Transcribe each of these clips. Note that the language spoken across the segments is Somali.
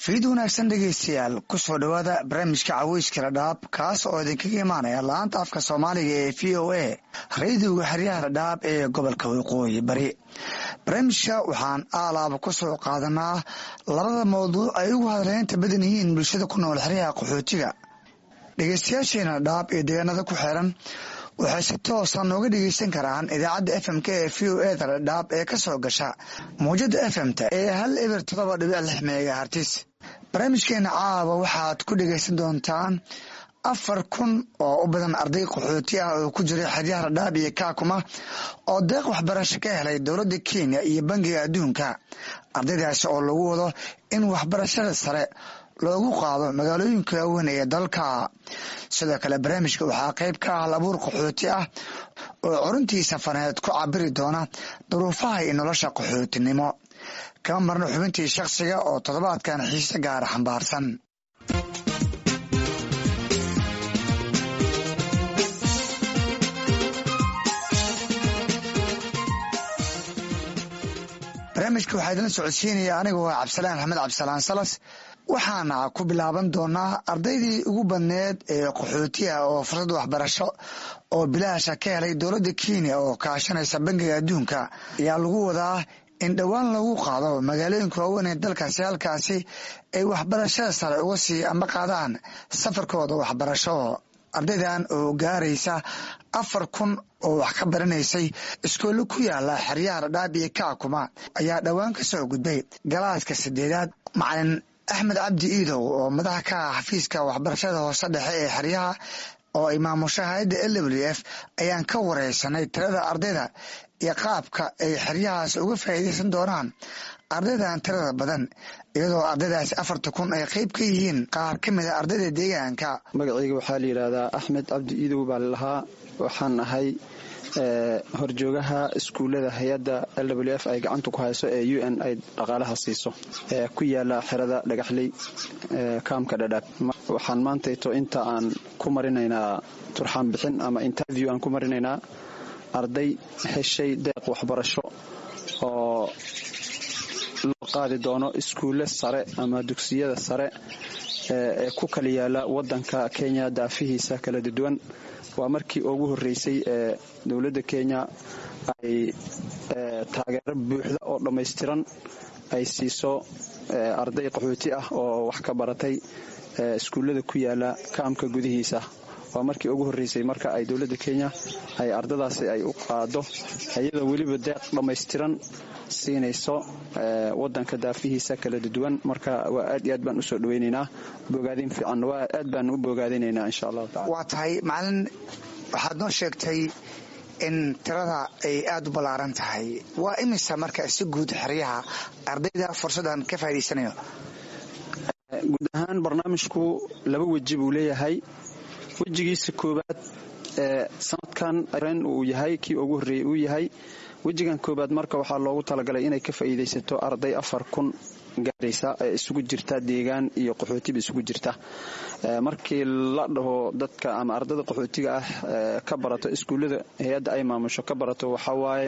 fiid wanaagsan dhegeystayaal ku soo dhawaada barnaamijka caweyska dhadhaab kaas oo idinkaga imaanaya laanta afka Soomaaliga ee VOA radio xiriyaha dhadhaab ee gobolka Waqooyi Bari. Barnaamijka waxaan alaab ku soo qaadanaa labada mowduuc ay ugu hadleynta badan yihiin bulshada ku nool xiriyaha qaxootiga. Dhegeystayaasheena dhadhaab ee deegaanada ku xiran waxay si toos ah nooga dhegeysan karaan idaacadda FM ee VOA dhadhaab ee ka soo gasha mowjada FM-ta ee 107.6 MHz. barnaamijkeena caawa waxaad ku dhegeysan doontaan 4,000 oo u badan arday qaxooti ah oo ku jira xeryaha Dhadhaab iyo Kakuma oo deeq waxbarasho ka helay dowladda Kenya iyo Bangiga Adduunka. Ardaydaas oo lagu wado in waxbarashada sare loogu qaado magaalooyinka waaweyn ee dalka. Sidoo kale barnaamijka waxaa qayb ka ah abuur qaxooti ah oo corintiisa faneed ku cabiri doona duruufaha iyo nolosha qaxootinimo. kama marno xubintii shakhsiga oo toddobaadkan xiise gaar xambaarsan. barnaamijka waxaa idin socodsiinaya anigu waa Cabdisalaan Axmed Cabdisalaan Salas. waxaana ku bilaaban doonaa ardaydii ugu badneed ee qaxootiga oo fursad waxbarasho oo bilaasha ka helay dowladda Kenya oo kaashanaysa Bangiga Adduunka ayaa lagu wadaa in dhawaan lagu qaado magaalooyinka waaweyn ee dalkaasi halkaasi ay waxbarashada sare uga sii ama qaadaan safarkooda waxbarasho. ardaydan oo gaaraysa 4,000 oo wax ka baranaysay iskool ku yaala xeryaha Dhadhaab iyo Kakuma ayaa dhawaan ka soo gudbay galaaska 8aad. macalin Axmed Cabdi Iidow oo madax ka ah xafiiska waxbarashada hoose dhexe ee xeryaha oo ay maamusha hay'adda LWF ayaan ka wareysanay tirada ardayda iyo qaabka ay xeryahaas uga faa'iideysan doonaan ardaydan tirada badan iyadoo ardaydaas 4,000 ay qayb ka yihiin qaar ka mid ah ardayda deegaanka. magacayga waxaa la yiraahdaa Axmed Cabdi Iidow baa lahaa. waxaan ahay horjoogaha iskuulada hay'adda LWF ay gacanta ku hayso ee UN ay dhaqaalaha siiso ee ku yaala xerada Dhagaxley kaamka Dhadhaab. waxaan maantayto inta aan ku marinaynaa turxaan bixin ama interview aan ku marinaynaa arday heshay deeq waxbarasho oo loo qaadi doono iskuulle sare ama dugsiyada sare ee ku kala yaala wadanka Kenya daafihiisa kala duwan. waa markii ugu horeysay ee dowladda Kenya ay taageero buuxda oo dhameystiran ay siiso arday qaxooti ah oo wax ka baratay iskuullada ku yaala kaamka gudihiisa. waa markii ugu horeysay marka ay dowladda Kenya ay ardadaasi ay u qaado iyadoo waliba deeq dhameystiran siinayso wadanka daafihiisa kala duwan. marka waa aad iyo aad baan u soo dhaweynaynaa bogaadin fiican waa aad baan u bogaadinaynaa insha Allah taala. waa tahay macalin waxaad noo sheegtay in tirada ay aad u ballaaran tahay. waa imisa marka si guud xeryaha ardayda fursadan ka faa'iideysanayo? guud ahaan barnaamijku laba waji buu leeyahay. wajigiisa koobaad sanadkan uu yahay kii ugu horeeyay uu yahay. wajigan koobaad marka waxaa loogu talagalay inay ka faa'iideysato arday 4,000 gaaraysa ee isugu jirta deegaan iyo qaxootiba isugu jirta. markii la dhaho dadka ama ardada qaxootiga ah ka barato iskuulada hay'adda ay maamusho ka barato waxa waaye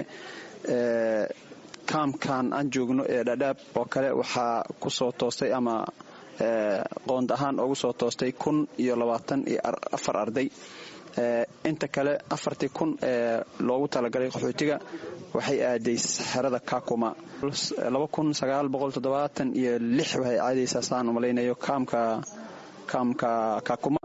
kaamkan aan joogno ee Dhadhaab oo kale waxaa ku soo toostay ama qoond ahaan ugu soo toostay 1,024 arday. inta kale 4,000 ee loogu talagalay qaxootiga waxay aaday xerada Kakuma. 2,976 waxay aadaysaa saan u malaynayo kaamka Kakuma.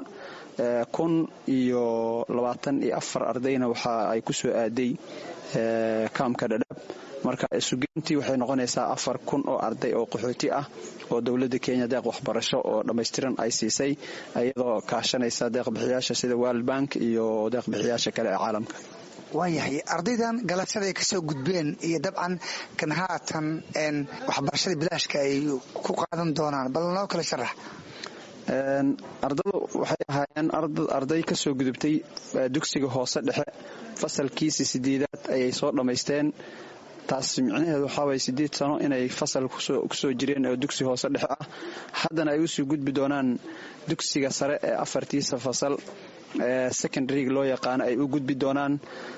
1,024 ardayna waxa ay ku soo aaday kaamka Dhadhaab. marka isugeyntii waxay noqonaysaa 4,000 oo arday oo qaxooti ah oo dowladda Kenya deeq waxbarasho oo dhameystiran ay siisay iyadoo kaashanaysa deeq bixiyaasha sida World Bank iyo deeq bixiyaasha kale ee caalamka. waayahay ardaydan galashada ay ka soo gudbeen iyo dabcan kan haatan waxbarashada bilaashka ay ku qaadan doonaan bal noo kala sharax. ardadu waxay ahaayeen arday ka soo gudubtay dugsiga hoose dhexe fasalkiisa 8aad ayay soo dhameysteen. taas micnaheedu waxa way 8 sano inay fasal ku soo jireen oo dugsi hoose dhexe ah. haddana ay u soo gudbi doonaan dugsiga sare ee 4tiisa fasal secondary loo yaqaan ay u gudbi doonaan. laakiin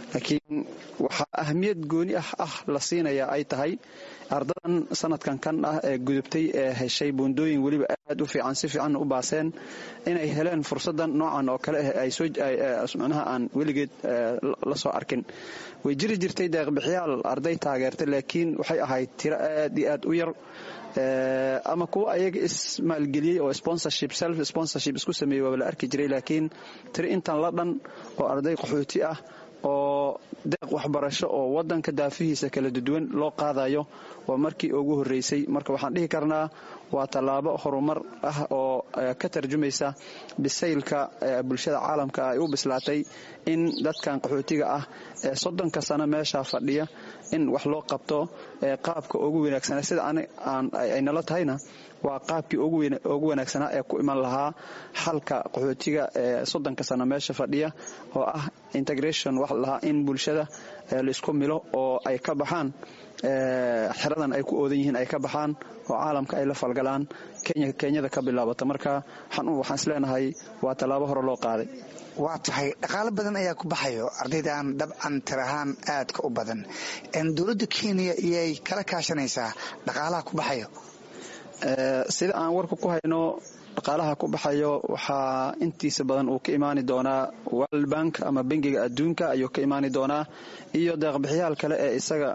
waxaa ahmiyad gooni ah la siinaya ay tahay ardadan sanadkan kan ah ee gudubtay ee heshay buundooyin weliba aad u fiican si fiican u baaseen inay heleen fursadan noocan oo kale ay macnaha aan weligeed la soo arkin way jiri jirtay deeqbixiyaal arday taageertay laakiin waxay ahayd tiro aad iyo aad u yar ama kuwa ayaga ismaalgeliyey oo self sponsorship isku sameeyey waa la arki jiray laakiin tiro intan la dhan oo arday qaxooti ah oo deeq waxbarasho oo wadanka daafihiisa kala duwan loo qaadayo waa markii ugu horeysay marka waxaan dhihi karnaa waa tallaabo horumar ah oo ka tarjumaysa bisaylka bulshada caalamka ay u bislaatay in dadkan qaxootiga ah ee 30 sano meesha fadhiya in wax loo qabto qaabka ugu wanaagsan sida ay nala tahayna waa qaabkii ugu wanaagsanaa ee ku iman lahaa xalka qaxootiga ee 30 sano meesha fadhiya oo ah integration wax lahaa in bulshada la isku milo oo ay ka baxaan xiradan ay ku oodan yihiin ay ka baxaan oo caalamka ay la falgalaan Kenyada ka bilaabata marka waxaan isleenahay waa tallaabo hore loo qaaday waa tahay dhaqaale badan ayaa ku baxayo ardaydan dabcan tirahaan aadka u badan dowladda Kenya iyay kala kaashanaysaa dhaqaalaha ku baxayo sida aan warku ku hayno dhaqaalaha ku baxayo waxaa intiisa badan uu ka imaani doonaa World Bank ama bangiga adduunka ayuu ka imaani doonaa iyo deeqbixiyaal kale ee isaga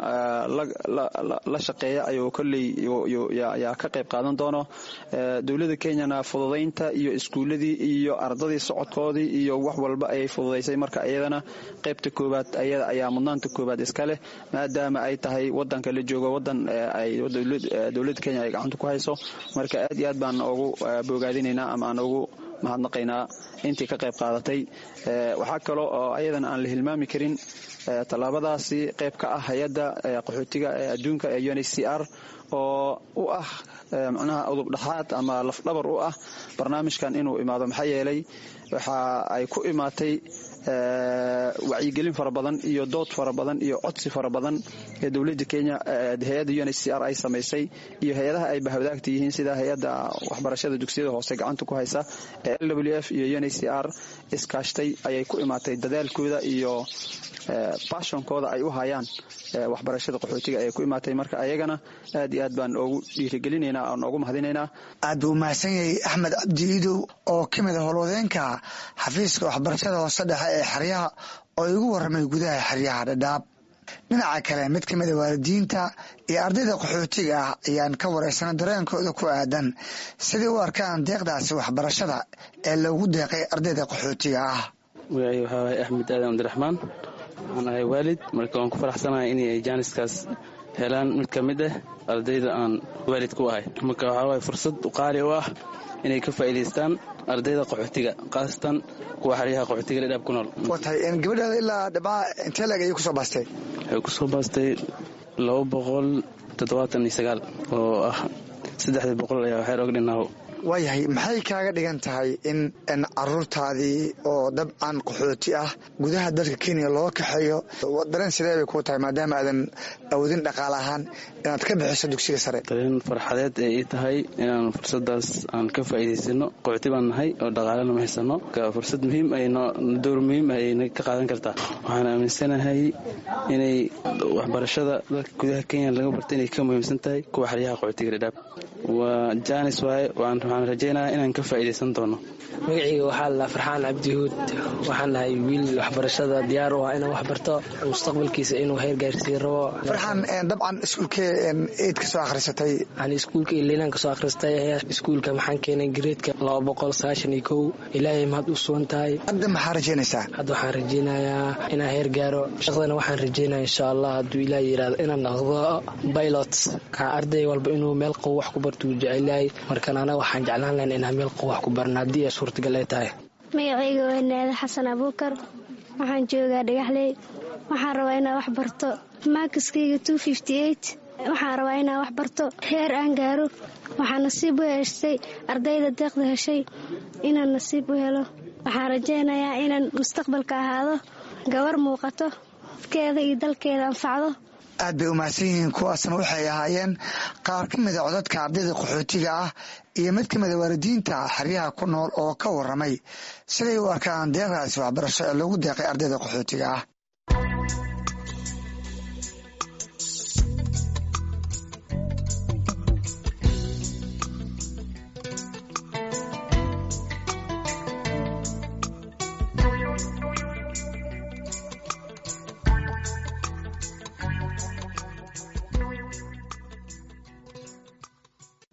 la shaqeeya ayuu kulli yaa ka qayb qaadan doono dawladda Kenya fududeynta iyo iskuuladii iyo ardadii socodkoodii iyo wax walba ay fududeysay marka ayadana qaybta koobaad ayada ayaa mudnaanta koobaad iska leh maadaama ay tahay wadanka la joogo wadan ay dawladda Kenya ay gacanta ku hayso marka aad iyo aad baan ugu bogaadinaynaa ama aan ugu mahadnaqaynaa intii ka qayb qaadatay waxa kale oo ayadana aan la hilmaami karin tallaabadaasi qayb ka ah hay'adda qaxootiga ee adduunka ee UNHCR oo u ah macnaha udub dhaxaad ama laf dhabar u ah barnaamijkan inuu imaado maxay yeelay waxa ay ku imaatay wacyigelin fara badan iyo dood fara badan iyo codsi fara badan ee dawladda Kenya hay'adda UNHCR ay sameysay iyo hay'adaha ay bahwadaagta yihiin sida hay'adda waxbarashada dugsiyada hoose gacanta ku haysa ee LWF iyo UNHCR iskaashtay ayay ku imaatay dadaalkooda iyo passionkooda ay u hayaan waxbarashada qaxootiga ay ku imaatay marka ayagana aad iyo aad baan ugu dhiirigelinaynaa aan ugu mahadinaynaa aad buu mahadsan yahay Axmed Cabdi Iidow oo kamid ah howlwadeenka xafiiska waxbarashada hoose dhexe ee xeryaha oo igu waramay gudaha xeryaha Dhadhaab dhinaca kale mid kamid ah waalidiinta iyo ardayda qaxootiga ah ayaan ka wareysanay dareenkooda ku aadan sidii u arkaan deeqdaasi waxbarashada ee lagu deeqay ardayda qaxootiga ah waxaa Axmed Aadan Abdiraxmaan aan ahay waalid marka waan ku faraxsanahay in ay jaaniskaas helaan mid kamid ah ardayda aan waalid ku ahay marka waxa fursad qaali u ah inay ka faa'iideystaan ardayda qaxootiga qaasatan kuwa xariyaha qaxootiga ee Dhadhaab ku nool watay in gabadha ilaa dhaba intee laga ku soo baastay waxay ku soo baastay 279 oo ah 300 ayaa waxay ogdhinaa waayahay maxay kaaga dhigan tahay in caruurtaadii oo dabcan qaxooti ah gudaha dalka Kenya loo kaxeeyo dareen sidee bay ku tahay maadaama aadan awoodin dhaqaale ahaan inaad ka bixiso dugsiga sare dareen farxadeed ay tahay inaan fursadaas aan ka faa'iideysano qaxooti baan nahay oo dhaqaale ma haysano ka fursad muhiim ay door muhiim ay ka qaadan kartaa waxaan aaminsanahay inay waxbarashada dalka gudaha Kenya laga bartay inay ka muhiimsan tahay kuwa xariyaha qaxootiga Dhadhaab waa jaanis waay waxaan rajaynayaa inaan ka faa'iideysan doono magacayga waxaa la Farxaan Cabdi Huud waxaan nahay wiil waxbarashada diyaar u ah inuu wax barto mustaqbalkiisa inuu heer gaarsiin rabo Farxaan dabcan iskuulka eed ka soo akhrisatay aan iskuulka Ileelan ka soo akhristay iskuulka maxaan keenay grade-ka 291 ilaahay mahad u suuntahay hadda maxaa rajaynaysaa hadda waxaan rajaynayaa inaan heer gaaro shaqadana waxaan rajaynayaa insha Allah hadduu ilaahay yiraahdo inaan noqdo pilot ka arday walba inuu meel qow wax ku barto jecelahay markaan anaga waxaan jeclaan lahayn inaan meel qow wax ku barno haddii ay suurtagal ay tahay magacayga waa Naada Xasan Abuukar waxaan joogaa Dhagaxley waxaan rabaa inaan wax barto markiskayga 258 waxaan rabaa inaan wax barto heer aan gaaro waxaan nasiib u heshay ardayda deeqda heshay inaan nasiib u helo waxaan rajaynayaa inaan mustaqbalka ahaado gabar muuqato afkeeda iyo dalkeeda anfacdo aad bay u mahadsan yihiin kuwaasna waxay ahaayeen qaar ka mid a codadka ardayda qaxootiga ah iyo mid ka mid a waalidiinta xeryaha ku nool oo ka waramay siday u arkaan deeqdaasi waxbarasho ee lagu deeqay ardayda qaxootiga ah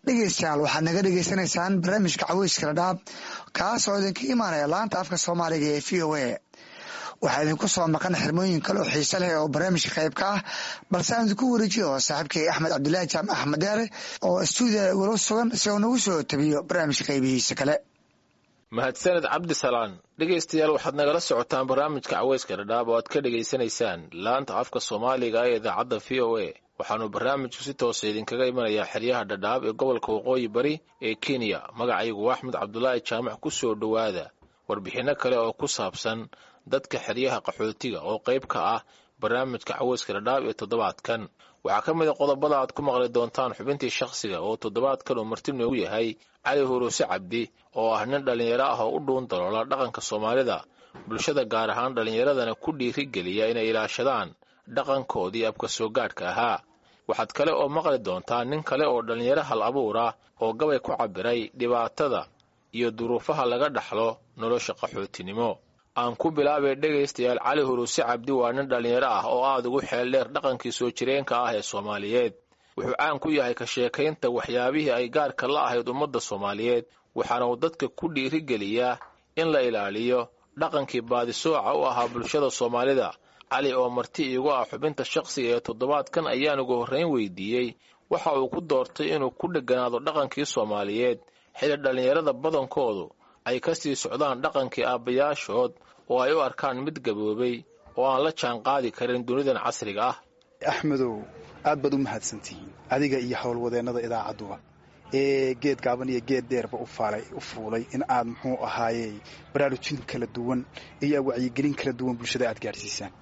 dhegeystayaal waxaad naga dhegeysanaysaan barnaamijka caweyska dhadhaab kaas oo idinka imaanaya laanta afka soomaaliga ee VOA. waxaa idinku soo maqan xirmooyin kale oo xiise leh oo barnaamijka qayb ka ah, balse aan idinku wareejiyo saaxiibkay Axmed Cabdulaahi Jaamac Axmed Deere oo stuudiga walo sugan si uu nagu soo tabiyo barnaamijka qaybihiisa kale. mahadsanid cabdisalaan. dhegaystayaal waxaad nagala socotaan barnaamijka caweyska dhadhaab oo aad ka dhegaysanaysaan laanta afka soomaaliga ee idaacadda VOA. waxaanu barnaamijku si toosa idinkaga imanayaa xeryaha dhadhaab ee gobolka waqooyi bari ee Kenya. magacaygu waa Axmed Cabdulaahi Jaamac. ku soo dhowaada warbixino kale oo ku saabsan dadka xeryaha qaxootiga oo qayb ka ah barnaamijka caweyska dhadhaab ee toddobaadkan. waxaa ka mid a qodobada aad ku maqli doontaan xubintii shakhsiga oo toddobaadkan uu marti noogu yahay Cali Huruuse Cabdi oo ah nin dhalinyaro ah oo u dhuun daloola dhaqanka Soomaalida, bulshada gaar ahaan dhalinyaradana ku dhiirigeliya inay ilaashadaan dhaqankoodii abka soo gaadhka ahaa. waxaad kale oo maqli doontaa nin kale oo dhalinyaro hal abuura oo gabay ku cabiray dhibaatada iyo duruufaha laga dhaxlo nolosha qaxootinimo. aan ku bilaabay dhegaystayaal, Cali Huruuse Cabdi waa nin dhalinyaro ah oo aad ugu xeel dheer dhaqankii soo jireenka ah ee Soomaaliyeed. wuxuu caan ku yahay ka sheekaynta waxyaabihii ay gaarka la ahayd ummadda Soomaaliyeed, waxaana uu dadka ku dhiirigeliyaa in la ilaaliyo dhaqankii baadisooca u ahaa bulshada Soomaalida. Cali oo marti iigu ah xubinta shakhsiga ee toddobaadkan ayaan ugu horreyn weydiiyey waxa uu ku doortay inuu ku dheganaado dhaqankii Soomaaliyeed xilli dhalinyarada badankoodu ay ka sii socdaan dhaqankii aabbayaashood oo ay u arkaan mid gaboobay oo aan la jaan qaadi karin dunidan casriga ah. axmedow aad baad u mahadsantihiin adiga iyo howlwadeennada idaacadduba ee geed gaaban iyo geed dheerba u fuulay in aad muxuu ahaayey baraarujin kala duwan iyo wacyigelin kala duwan bulshada aad gaadhsiisaan.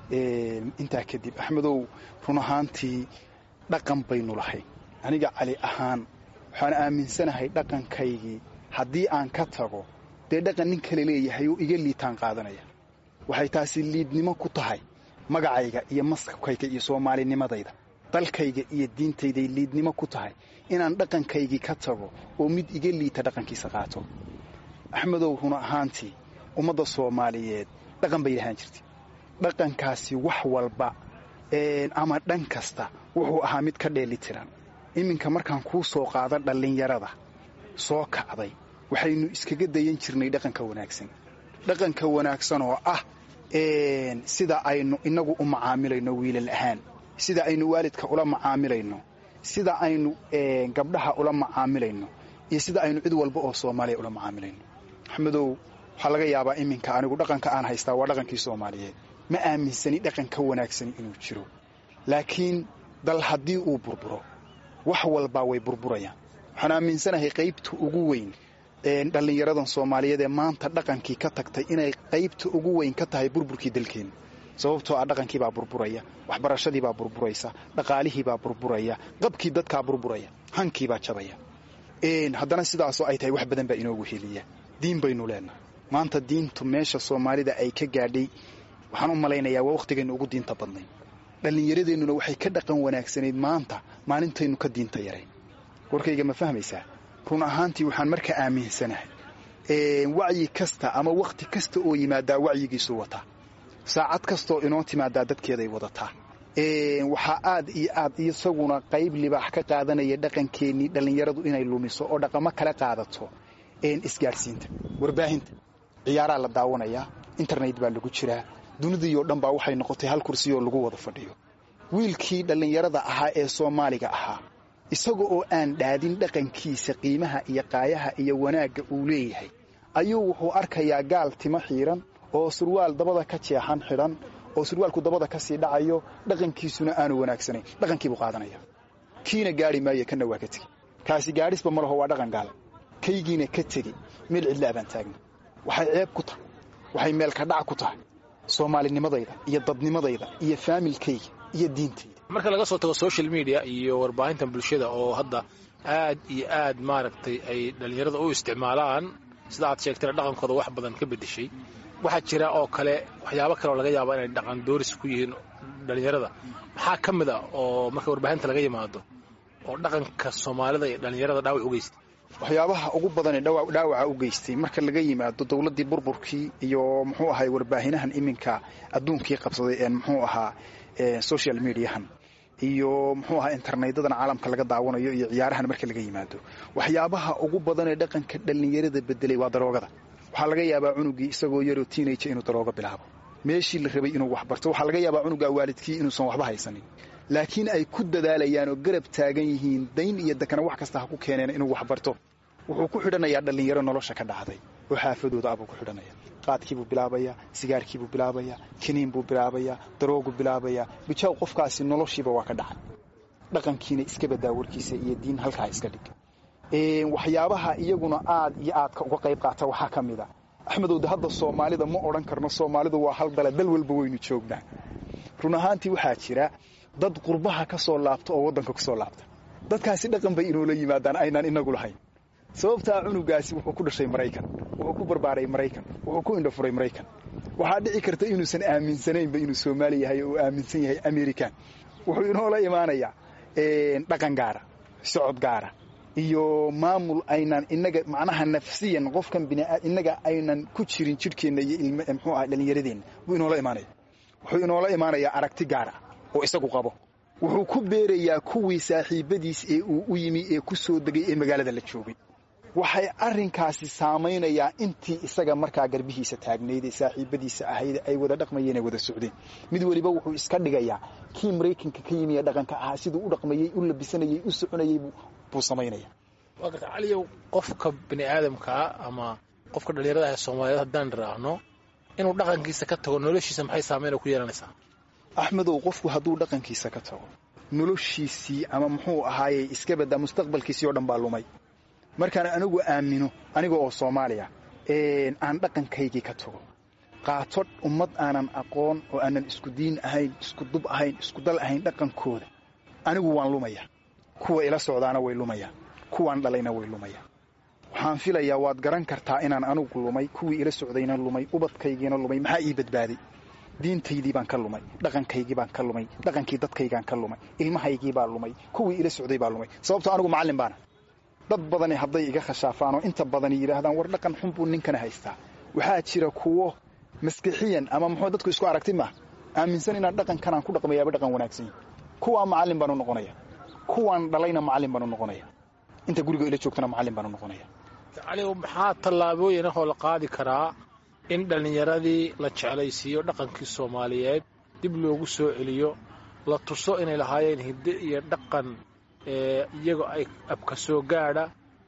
intaa kadib axmedow, run ahaantii dhaqan baynu lahay. aniga Cali ahaan waxaan aaminsanahay dhaqankaygii haddii aan ka tago dee dhaqan nin kale leeyahay oo iga liitaan qaadanaya. waxay taasi liidnimo ku tahay magacayga iyo maskabkayga iyo soomaalinimadayda, dalkayga iyo diintayday liidnimo ku tahay inaan dhaqankaygii ka tago oo mid iga liita dhaqankiisa qaato. axmedow, run ahaantii ummadda Soomaaliyeed dhaqan bay lahaan jirtay. dhaqankaasi wax walba ama dhan kasta wuxuu ahaa mid ka dheelitiran. iminka markaan kuu soo qaada dhallinyarada soo kacday, waxaynu iskaga dayan jirnay dhaqanka wanaagsan. dhaqanka wanaagsan oo ah sida aynu inagu u macaamilayno wiilal ahaan, sida aynu waalidka ula macaamilayno, sida aynu gabdhaha ula macaamilayno, iyo sida aynu cid walba oo Soomaaliya ula macaamilayno. axmedow, waxaa laga yaabaa iminka anigu dhaqanka aan haystaa waa dhaqankii Soomaaliyeed. ma aaminsani dhaqanka wanaagsan inuu jiro, laakiin dal haddii uu burburo wax walba way burburayaan. waxaan aaminsanahay qaybta ugu weyn dhallinyaradan Soomaaliyeed ee maanta dhaqankii ka tagtay inay qaybta ugu weyn ka tahay burburkii dalkeena. sababtoo ah dhaqankii baa burburaya, waxbarashadii baa burburaysa, dhaqaalihii baa burburaya, qabkii dadkaa burburaya, hankii baa jabaya. haddana sidaasoo ay tahay wax badan baa inoogu heliya. diin baynu leenahay. maanta diintu meesha Soomaalida ay ka gaadhay waxaan u malaynayaa waa wakhtigaynu ugu diinta badnay. dhallinyaradeenuna waxay ka dhaqan wanaagsanayd maanta maalintaynu ka diinta yarayn. warkayga ma fahmaysaa? run ahaantii waxaan marka aaminsanahay wacyi kasta ama wakhti kasta oo yimaadaa wacyigiisu wataa. saacad kastaoo inoo timaadaa dadkeeday wadataa. waxaa aad iyo aad isaguna qayb libaax ka qaadanaya dhaqankeennii dhallinyaradu inay lumiso oo dhaqamo kala qaadato. isgaadhsiinta, warbaahinta, ciyaaraa la daawanayaa, internet baa lagu jiraa. dunidaiyo dhan baa waxay noqotay hal kursiyoo lagu wada fadhiyo. wiilkii dhallinyarada ahaa ee Soomaaliga ahaa isaga oo aan dhaadin dhaqankiisa qiimaha iyo qaayaha iyo wanaagga uu leeyahay ayuu wuxuu arkayaa gaal timo xiiran oo surwaal dabada ka jeexan xidhan oo surwaalku dabada ka sii dhacayo, dhaqankiisuna aanu wanaagsanayn. dhaqankii buu qaadanaya. kiina gaari maayo, kana waa ka tegi. kaasi gaadhisba ma laho, waa dhaqan gaal. kaygiina ka tegi, meel cidla baan taagna. waxay ceeb ku tahay, waxay meel ka dhac ku tahay Soomaalinimadayda iyo dadnimadayda iyo faamilkayga iyo diintayda. marka laga soo tago social media iyo warbaahinta bulshada oo hadda aad iyo aad maaragtay ay dhalinyarada u isticmaalaan, sida aad sheegtay dhaqankooda wax badan ka bedeshay, waxaa jira oo kale waxyaabo kale oo laga yaabo inay dhaqan dooris ku yihiin dhalinyarada. maxaa ka mid ah oo marka warbaahinta laga yimaado oo dhaqanka Soomaalida iyo dhalinyarada dhaawac u geystay? waxyaabaha ugu badan ee dhaawaca u geystay marka laga yimaado dawladdii burburkii iyo muxuu ahaa warbaahinahan iminka adduunkii qabsaday ee muxuu ahaa social mediahan iyo muxuu ahaa interneedadan caalamka laga daawanayo iyo ciyaarahan marka laga yimaado waxyaabaha ugu badan ee dhaqanka dhallinyarada bedelay waa daroogada. waxaa laga yaabaa cunugii isagoo yaroo teenager inuu daroogo bilaabo meeshii la rabay inuu wax barto. waxaa laga yaabaa cunugaa waalidkii inuusan waxba haysanin laakiin ay ku dadaalayaan oo garab taagan yihiin dayn iyo dakana wax kasta ha ku keeneen inuu wax barto. wuxuu ku xidhanayaa dhallinyaro nolosha ka dhacday oo xaafadooda abuu ku xidhanaya. qaadkiibuu bilaabayaa, sigaarkiibuu bilaabayaa, kiniin buu bilaabayaa, daroogu bilaabayaa. bijaaw qofkaasi noloshiiba waa ka dhacay. dhaqankiina iska badaa warkiisa iyo diin halkaa iska dhig. waxyaabaha iyaguna aad iyo aadka uga qayb qaata waxaa ka mid a axmedowda hadda soomaalida ma odhan karno soomaalidu waa hal dale dal walba waynu joognaa. run ahaantii waxaa jira dad qurbaha ka soo laabta oo waddanka ku soo laabta. dadkaasi dhaqan bay inoola yimaadaan aynaan inagu lahayn. sababtaa cunugaasi wuxuu ku dhashay Maraykan, wuxuu ku barbaaray Maraykan, wuxuu ku indhafuray Maraykan. waxaa dhici karta inuusan aaminsanaynba inuu Soomaali yahay oo aaminsan yahay American. wuxuu inoola imaanayaa dhaqan gaara, socod gaara iyo maamul aynan inaga macnaha nafsiyan qofkan inaga aynan ku jirin jidhkeena iyo ilmo muxuu ahaa dhallinyaradeenna wuu inoola imaanaya. wuxuu inoola imaanayaa aragti gaara oo isagu qabo. wuxuu ku beerayaa kuwii saaxiibadiis ee uu u yimi ee ku soo degay ee magaalada la joogay. waxay arrinkaasi saamaynayaa intii isaga markaa garbihiisa taagnayd ee saaxiibadiisa ahayd ay wada dhaqmayeen ee wada socdeen. mid waliba wuxuu iska dhigayaa kii Maraykanka ka yimi ee dhaqanka ahaa siduu u dhaqmayay, u labisanayay, u soconayay buu samaynayaa. waa garta caliyow qofka bini aadamka ama qofka dhallinyarada ah Soomaaliyeed haddaan raacno inuu dhaqankiisa ka tago noloshiisa maxay saameyn ku yeelanaysaa? axmedow qofku hadduu dhaqankiisa ka tago noloshiisii ama muxuu ahaayey iska badaa mustaqbalkiisii oo dhan baa lumay. markaan anigu aamino aniga oo Soomaaliya aan dhaqankaygii ka tago qaato ummad aanan aqoon oo aanan isku diin ahayn, isku dub ahayn, isku dal ahayn dhaqankooda, anigu waan lumaya. kuwa ila socdaana way lumayaan, kuwaan dhalayna way lumayaan. waxaan filayaa waad garan kartaa inaan anigu lumay, kuwii ila socdayna lumay, ubadkaygiina lumay. maxaa ii badbaaday? diintaydii baan ka lumay, dhaqankaygii baan ka lumay, dhaqankii dadkaygaan ka lumay, ilmahaygii baa lumay, kuwii ila socday baa lumay. sababtoo anigu macallin baana. dad badani hadday iga khashaafaan oo inta badani yidhaahdaan war dhaqan xun buu ninkana haystaa, waxaa jira kuwo maskixiyan ama muxuu dadku isku aragti maaha aaminsan inaan dhaqankanaan ku dhaqmayaaba dhaqan wanaagsan yahay. kuwaa macallin baan u noqonaya, kuwaan dhalayna macallin baan u noqonaya, inta guriga ila joogtana macallin baan u noqonaya. caliyow maxaa tallaabooyin ahoo la qaadi karaa in dhallinyaradii la jeclaysiiyo dhaqankii Soomaaliyeed dib loogu soo celiyo, la tuso inay lahaayeen hidde iyo dhaqan iyaga ay abka soo gaadha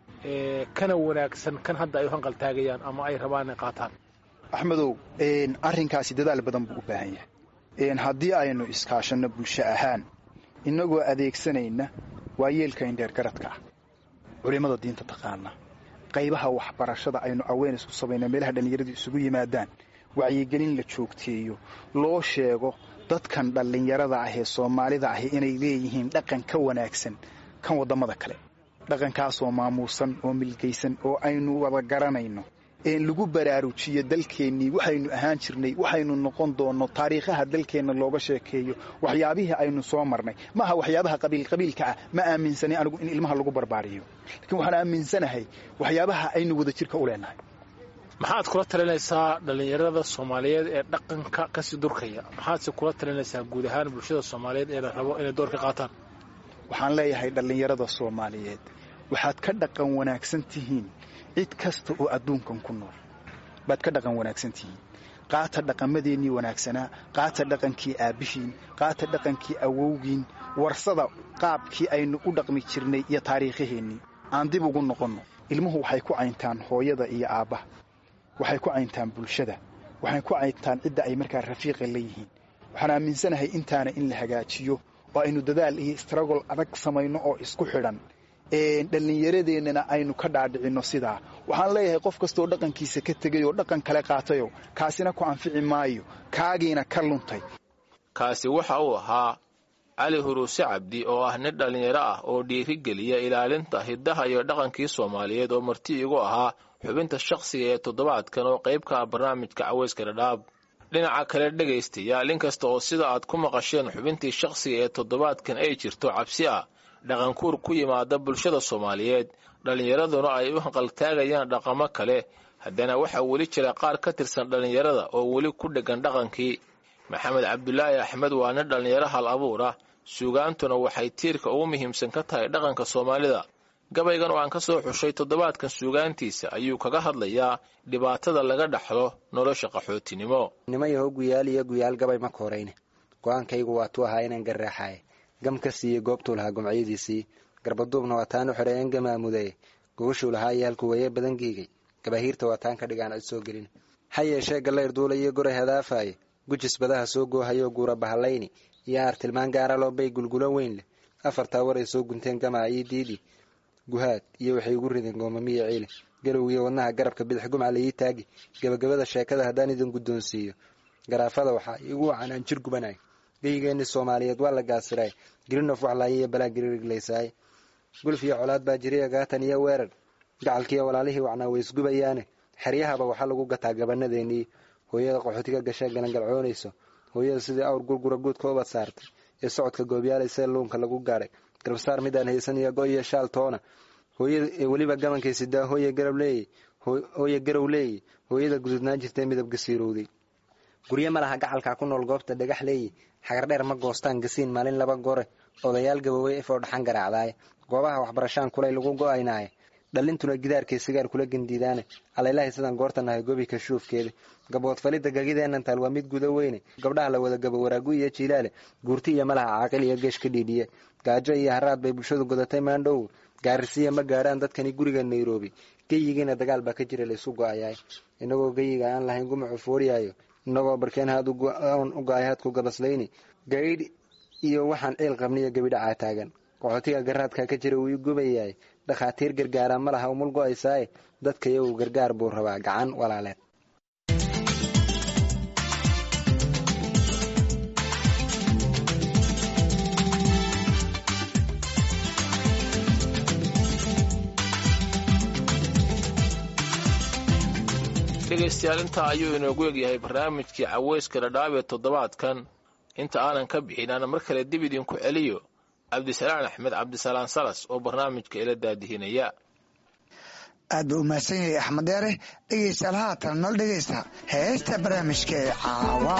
kana wanaagsan kan hadda ay u hanqaltaagayaan ama ay rabaan inay qaataan? axmedow arrinkaasi dadaal badan buu u baahan yahay. haddii aynu iskaashanno bulsho ahaan innagoo adeegsanayna waayeelka indheer garadka ah, culimmada diinta taqaana, qaybaha waxbarashada aynu awareness ku samayna, meelaha dhallinyaradu isugu yimaadaan, wacyigelin la joogteeyo, loo sheego dadkan dhallinyarada ah ee Soomaalida ah inay leeyihiin dhaqan ka wanaagsan kan wadamada kale. dhaqankaasoo maamuusan oo milgaysan oo aynu wada garanayno. lagu baraarujiyo dalkeennii waxaynu ahaan jirnay, waxaynu noqon doonno, taariikhaha dalkeenna looga sheekeeyo, waxyaabihii aynu soo marnay. maaha waxyaabaha qabiilka ah ma aaminsanay anigu in ilmaha lagu barbaariyo, laakiin waxaan aaminsanahay waxyaabaha aynu wada jirka u leenahay. maxaad kula talinaysaa dhallinyarada Soomaaliyeed ee dhaqanka ka sii durkaya? maxaadse kula talinaysaa guud ahaan bulshada Soomaaliyeed ee la rabo inay door ka qaataan? waxaan leeyahay dhallinyarada Soomaaliyeed waxaad ka dhaqan wanaagsan tihiin cid kasta oo adduunkan ku nool baad ka dhaqan wanaagsan tihiin. qaata dhaqamadeennii wanaagsanaa, qaata dhaqankii aabbihiin, qaata dhaqankii awowgiin, warsada qaabkii aynu u dhaqmi jirnay iyo taariikhaheennii. aan dib ugu noqonno. ilmuhu waxay ku cayntaan hooyada iyo aabbaha, waxay ku cayntaan bulshada, waxay ku cayntaan cidda ay markaa rafiiqa leeyihiin. waxaan aaminsanahay intaana in la hagaajiyo oo aynu dadaal iyo struggle adag samayno oo isku xidhan dhallinyaradeenana aynu ka dhaadhicinno sidaa. waxaan leeyahay qof kastoo dhaqankiisa ka tegay oo dhaqan kale qaatayo kaasina ku anfici maayo, kaagiina ka luntay. kaasi waxa uu ahaa cali huruuse cabdi oo ah nin dhallinyaro ah oo dhiirigeliya ilaalinta hiddaha iyo dhaqankii Soomaaliyeed oo marti igu ahaa xubinta shakhsiga ee toddobaadkan oo qayb ka ah barnaamijka Cawayska Dhadhaab. dhinaca kale dhegaystayaal, inkasta oo sida aad ku maqasheen xubintii shakhsiga ee toddobaadkan ay jirto cabsi ah dhaqankuur ku yimaada bulshada Soomaaliyeed, dhallinyaraduna ay u hanqaltaagayaan dhaqamo kale, haddana waxaa weli jira qaar ka tirsan dhallinyarada oo weli ku dheggan dhaqankii. maxamed cabdulaahi axmed waa nin dhallinyaro hal abuur ah, suugaantuna waxay tiirka ugu muhiimsan ka tahay dhaqanka soomaalida. gabaygan oo aan ka soo xushay toddobaadkan suugaantiisa ayuu kaga hadlayaa dhibaatada laga dhaxlo nolosha qaxootinimo. nimayahow guyaal iyo guyaal gabay ma koorayne go-aankaygu waa tuu ahaa inaan garraaxaye gam ka siiyey goobtuu lahaa gumcyadiisii garbaduubna waa taan u xidhay en gamaamudaye gogashuu lahaa iyo halkuu waye badan giigay gabahiirta waa taan ka dhigaan cid soo gelin ha yeeshee gallayr duula iyo goray hadaafaye gujis badaha soo goohayoo guura bahallayni iyo aar tilmaan gaara loo bay gulgulo weyn leh afartaa waray soo gunteen gamaa ii diidi guhaad iyo waxay ugu rideen goomamiya ciile galowgiyo wadnaha garabka bidix gumca layii taagi gabagabada sheekada haddaan idin guddoonsiiyo garaafada waxaa igu wacan aan jir gubanay geygeenni soomaaliyeed waa la gaasiray girinof waxlaaye iyo balaa giririglaysaay gulf iyo colaad baa jiriya gaatan iyo weerar gacalkiiyo walaalihii wacnaa way isgubayaane xeryahaba waxaa lagu gataa gabannadeennii hooyada qaxootiga gashay galangalcoonayso hooyada sidii awr gurgura guudka ubad saartay ee socodka goobyaalaysae luunka lagu gaadhay garbasaar midaan haysan iyo go iyo shaal toona hooyada ee weliba gabankaysidaa hooye garow leeyi hooyada gududnaan jirtee midab gasiirowday guryo ma laha gacalkaa ku nool goobta dhagax leeyi xagardheer ma goostaan gasiin maalin laba gore odayaal gabowey efoo dhaxan garaacdaaye goobaha waxbarashaan kulay lagu go'aynaaye dhalintuna gidaarkay sigaar kula gandiidaane alaylahay sidaan goortanahay gobi kashuufkeeda gaboodfalidda gagideennan taal waa mid guda weyne gabdhaha la wada gabo waraagu iyo jiilaale guurti iyo malaha caaqil iyo geesh ka dhiidhiye gaajo iyo haraad bay bulshadu godatay maandhow gaarisiya ma gaadhaan dadkani guriga nairobi geyigiina dagaal baa ka jira laysu go'ayaay inagoo geyiga aan lahayn gumacu fooriyaayo inagoo barkeen haad u go'ay haadku gabaslayni gaydh iyo waxaan ciil qabniyo gebidhacaa taagan qaxootiga garaadka ka jira wuu i gubayaay dhakhaatiir gargaara ma laha umul go'aysaaye dadka iyagu gargaar buu rabaa gacan walaaleed. dhegaystayaal intaa ayuu inoogu egyahay barnaamijkii caweyska dhadhaab ee toddobaadkan. inta aanan ka bixin ana mar kale dib idinku celiyo cabdisalaan axmed cabdisalaan salas oo barnaamijka ila daadihinaya. aad buu umahadsan yahay axmed deere. dhegaystayaal haatan nol dhegaysta heesta barnaamijka ee caawa.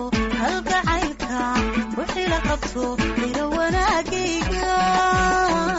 wixii la qabto ila wanaagayga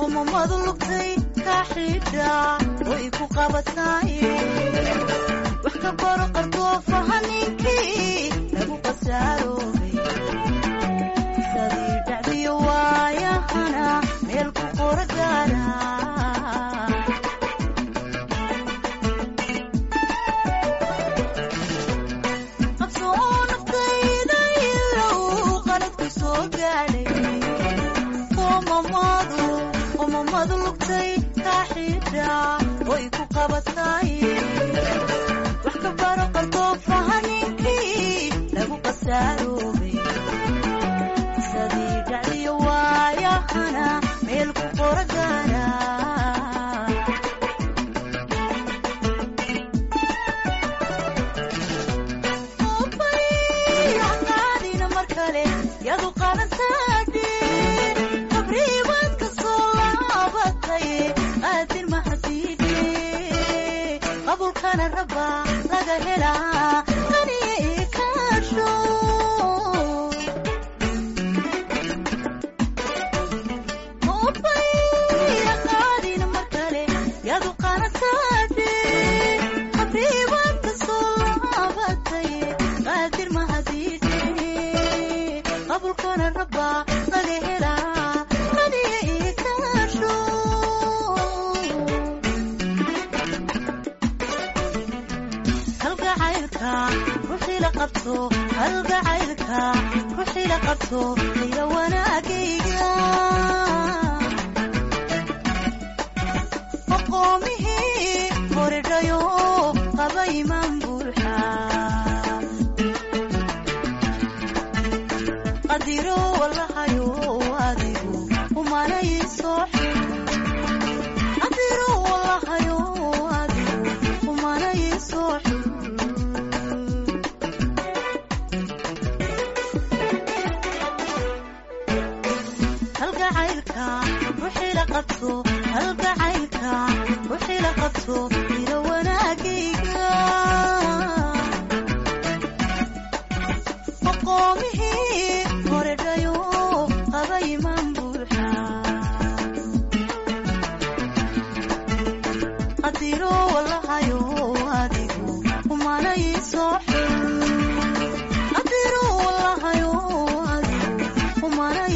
umamadu lugtay ka xidha way ku qabataaye wax ka baro qardoofa haninkii lagu qasaaroobay sadii dhacdiyo waayahana meel ku qora gaara umamadu lugtay ka xidha way ku qabataaye wax ka baro qardoofa haninkii lagu qasaaroobay sadii dhacdiyo waayahana meel ku qora gaara qaadina mar kale yadu qabantaade qabulkana raba laga helaa qaniye ikaasho ubaya qaadina mar kale yadu qaanataade qabriibaadka soo laabatay qaadir mahadiide qabulkana raba laga helaa qaniye ikaasho halgacaylka ruuxii la qabto ila wanaagayga maqoomihii horedhayo qaba imaan buuxa qadiro walahayo adigu umanay soo qadiro walahayo adigu umanay soo halgacaylka ruuxii la qabto ila wanaagayga maqoomihii horedhayo qaba imaan buuxa qadiro walahayo adigu umanay soo qadiro walahayo adigu umanay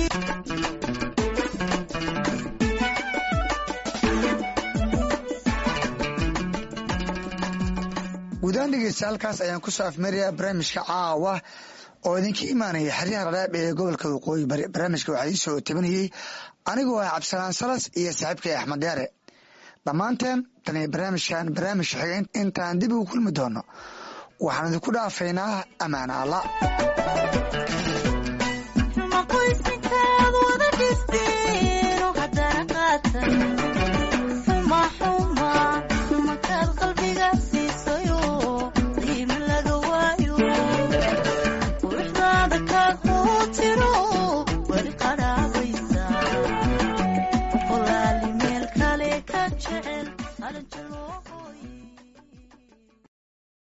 guudaan dhegeysta halkaas ayaan ku soo afmarayaa barnaamijka caawa oo idinka imaanaya xeryaha dhadhaab ee gobolka waqooyi bari barnaamijka waxaa ii soo tabanayey anigoo ah cabdisalaan salas iyo saaxiibkay axmed yaare dhammaanteen tan iyo barnaamijkan barnaamij xigeen intaan dib ugu kulmi doono waxaan idinku dhaafaynaa ammaan alla jecel alan jalo